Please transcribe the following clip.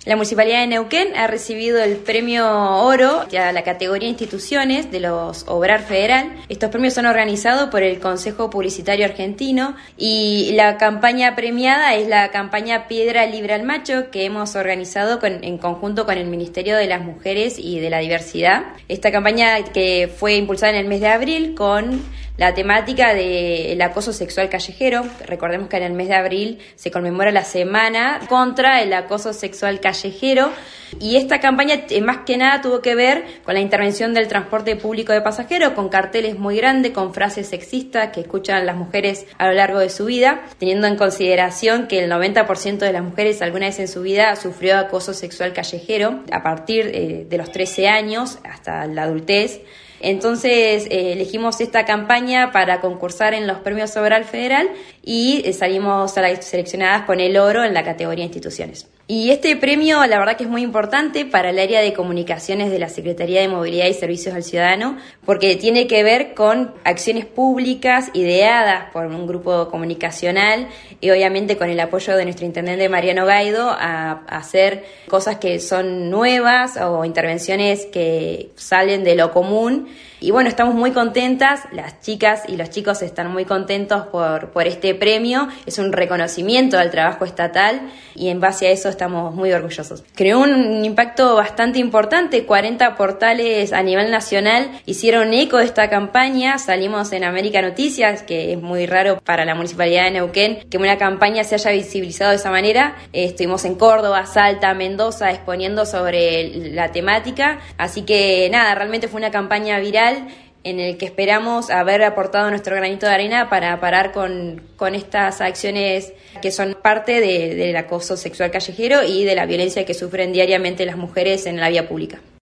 La Municipalidad de Neuquén ha recibido el premio Oro a la categoría Instituciones de los Obrar Federal. Estos premios son organizados por el Consejo Publicitario Argentino y la campaña premiada es la campaña Piedra Libre al Macho, que hemos organizado en conjunto con el Ministerio de las Mujeres y de la Diversidad. Esta campaña que fue impulsada en el mes de abril con la temática del acoso sexual callejero. Recordemos que en el mes de abril se conmemora la semana contra el acoso sexual callejero y esta campaña más que nada tuvo que ver con la intervención del transporte público de pasajeros, con carteles muy grandes, con frases sexistas que escuchan las mujeres a lo largo de su vida, teniendo en consideración que el 90% de las mujeres alguna vez en su vida sufrió acoso sexual callejero a partir de los 13 años hasta la adultez. Entonces elegimos esta campaña para concursar en los premios Obrar Federal y salimos seleccionadas con el oro en la categoría Instituciones. Y este premio la verdad que es muy importante para el área de comunicaciones de la Secretaría de Movilidad y Servicios al Ciudadano porque tiene que ver con acciones públicas ideadas por un grupo comunicacional y obviamente con el apoyo de nuestro intendente Mariano Gaido a hacer cosas que son nuevas o intervenciones que salen de lo común. Y bueno, estamos muy contentas, las chicas y los chicos están muy contentos por este premio, es un reconocimiento al trabajo estatal y en base a eso estamos muy orgullosos. Creó un impacto bastante importante, 40 portales a nivel nacional hicieron eco de esta campaña, salimos en América Noticias, que es muy raro para la Municipalidad de Neuquén que una campaña se haya visibilizado de esa manera, estuvimos en Córdoba, Salta, Mendoza exponiendo sobre la temática, así que nada, realmente fue una campaña viral en el que esperamos haber aportado nuestro granito de arena para parar con estas acciones que son parte del acoso sexual callejero y de la violencia que sufren diariamente las mujeres en la vía pública.